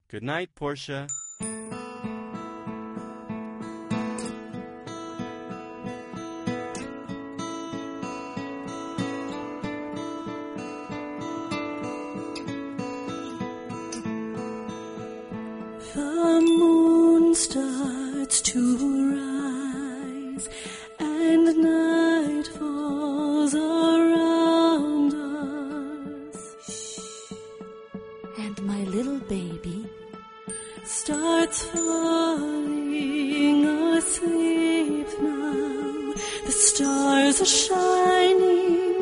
Good night, Portia. The moon starts to rise, and night falls around us. And my little baby starts falling asleep now. The stars are shining